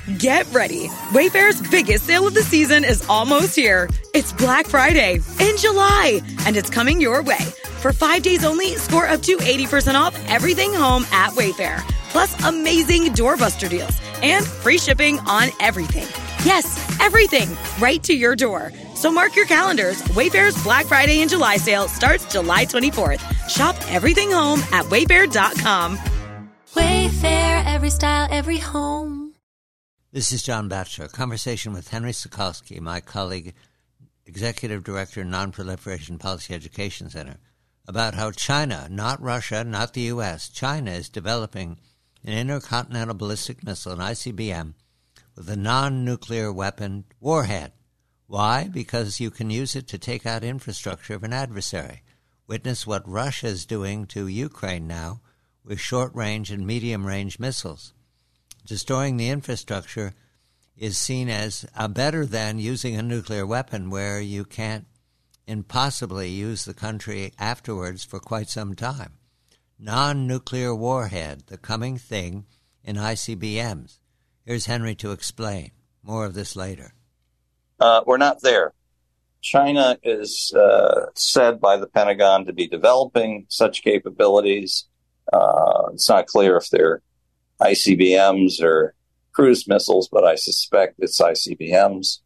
Get ready. Wayfair's biggest sale of the season is almost here. It's Black Friday in July, and it's coming your way. For 5 days only, score up to 80% off everything home at Wayfair. Plus amazing doorbuster deals and free shipping on everything. Yes, everything, right to your door. So mark your calendars. Wayfair's Black Friday and July sale starts July 24th. Shop everything home at wayfair.com. Wayfair, every style, every home. This is John Batchelor. Conversation with Henry Sokolsky, my colleague, Executive Director, Non-Proliferation Policy Education Center, about how China, not Russia, not the U.S., China is developing an intercontinental ballistic missile, an ICBM, with a non-nuclear weapon warhead. Why? Because you can use it to take out infrastructure of an adversary. Witness what Russia is doing to Ukraine now with short-range and medium-range missiles. Destroying the infrastructure is seen as better than using a nuclear weapon where you can't impossibly use the country afterwards for quite some time. Non-nuclear warhead, the coming thing in ICBMs. Here's Henry to explain. More of this later. We're not there. China is said by the Pentagon to be developing such capabilities. It's not clear if they're ICBMs or cruise missiles, but I suspect it's ICBMs.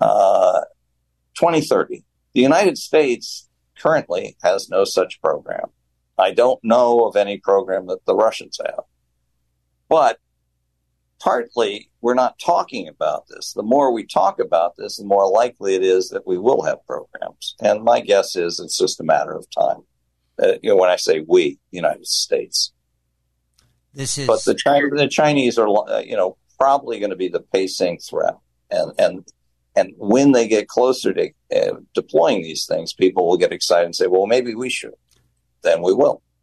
2030. The United States currently has no such program. I don't know of any program that the Russians have. But partly, we're not talking about this. The more we talk about this, the more likely it is that we will have programs. And my guess is it's just a matter of time. When I say we, the United States. But the Chinese are, probably going to be the pacing threat. And when they get closer to deploying these things, people will get excited and say, well, maybe we should. Then we will.